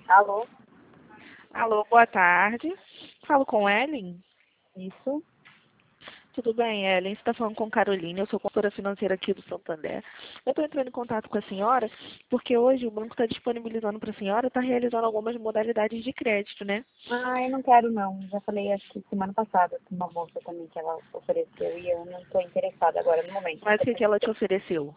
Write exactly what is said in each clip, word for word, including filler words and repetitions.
Alô? Alô, boa tarde. Falo com Ellen? Isso? Tudo bem, Ellen? Você está falando com Caroline, eu sou consultora financeira aqui do Santander. Eu estou entrando em contato com a senhora porque hoje o banco está disponibilizando para a senhora, está realizando algumas modalidades de crédito, né? Ah, eu não quero não. Já falei acho que semana passada com uma moça também que ela ofereceu e eu não estou interessada agora no momento. Mas o que, que ela te ofereceu?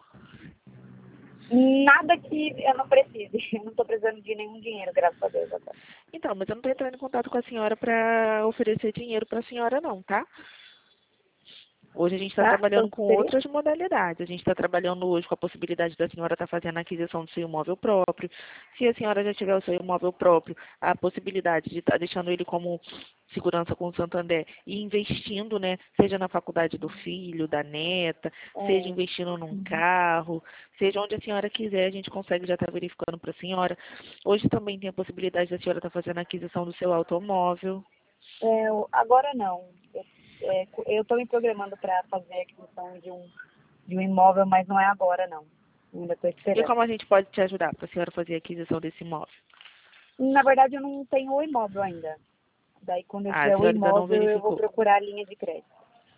Nada que eu não precise. Eu não estou precisando de nenhum dinheiro, graças a Deus agora. Então, mas eu não estou entrando em contato com a senhora para oferecer dinheiro para a senhora não, tá? Hoje a gente está Tá? Então trabalhando com seria? outras modalidades. A gente está trabalhando hoje com a possibilidade da senhora estar fazendo a aquisição do seu imóvel próprio. Se a senhora já tiver o seu imóvel próprio, a possibilidade de estar deixando ele como segurança com o Santander e investindo, né? Seja na faculdade do filho, da neta, seja É, investindo num uhum. carro, seja onde a senhora quiser, a gente consegue já estar verificando para a senhora. Hoje também tem a possibilidade da senhora estar fazendo a aquisição do seu automóvel. É, eu- agora não. Eu é, eu estou me programando para fazer a aquisição de um, de um imóvel, mas não é agora não. Ainda estou E esperando. como a gente pode te ajudar para a senhora fazer a aquisição desse imóvel? Na verdade, eu não tenho o imóvel ainda. Daí, quando eu Ah, a tiver o senhora ainda não imóvel, eu vou verificou. procurar a linha de crédito.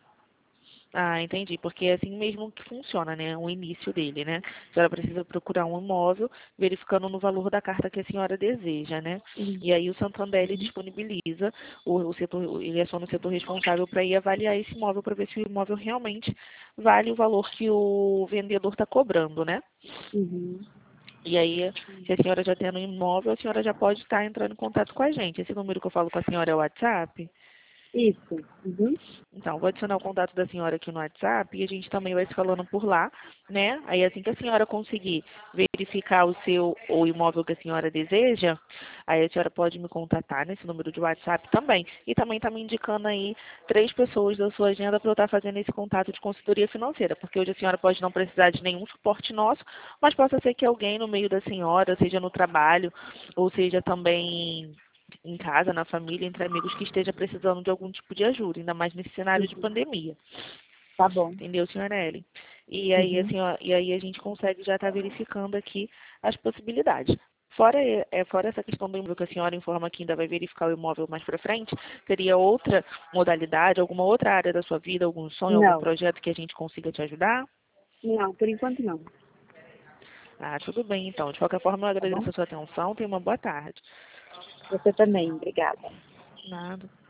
Ah, entendi. Porque é assim mesmo que funciona, né? O início dele, né? A senhora precisa procurar um imóvel, verificando no valor da carta que a senhora deseja, né? Uhum. E aí o Santander ele disponibiliza o, o setor, ele aciona o setor responsável para ir avaliar esse imóvel para ver se o imóvel realmente vale o valor que o vendedor está cobrando, né? Uhum. E aí, se a senhora já tem um imóvel, a senhora já pode estar entrando em contato com a gente. Esse número que eu falo com a senhora é o WhatsApp? Isso. Uhum. Então, vou adicionar o contato da senhora aqui no WhatsApp e a gente também vai se falando por lá, né? Aí assim que a senhora conseguir verificar o seu o imóvel que a senhora deseja, aí a senhora pode me contatar nesse número de WhatsApp também. E também está me indicando aí três pessoas da sua agenda para eu estar fazendo esse contato de consultoria financeira, porque hoje a senhora pode não precisar de nenhum suporte nosso, mas possa ser que alguém no meio da senhora, seja no trabalho, ou seja também em casa, na família, entre amigos que esteja precisando de algum tipo de ajuda, ainda mais nesse cenário de Uhum. pandemia. Tá bom. Entendeu, senhora Ellen? E aí, Uhum. assim, ó, e aí a gente consegue já estar verificando aqui as possibilidades. Fora, é, fora essa questão do imóvel que a senhora informa que ainda vai verificar o imóvel mais para frente, teria outra modalidade, alguma outra área da sua vida, algum sonho, algum Não. projeto que a gente consiga te ajudar? Não, por enquanto não. Ah, tudo bem, então. De qualquer forma, eu Tá bom? agradeço a sua atenção. Tenha uma boa tarde. Você também. Obrigada. Nada.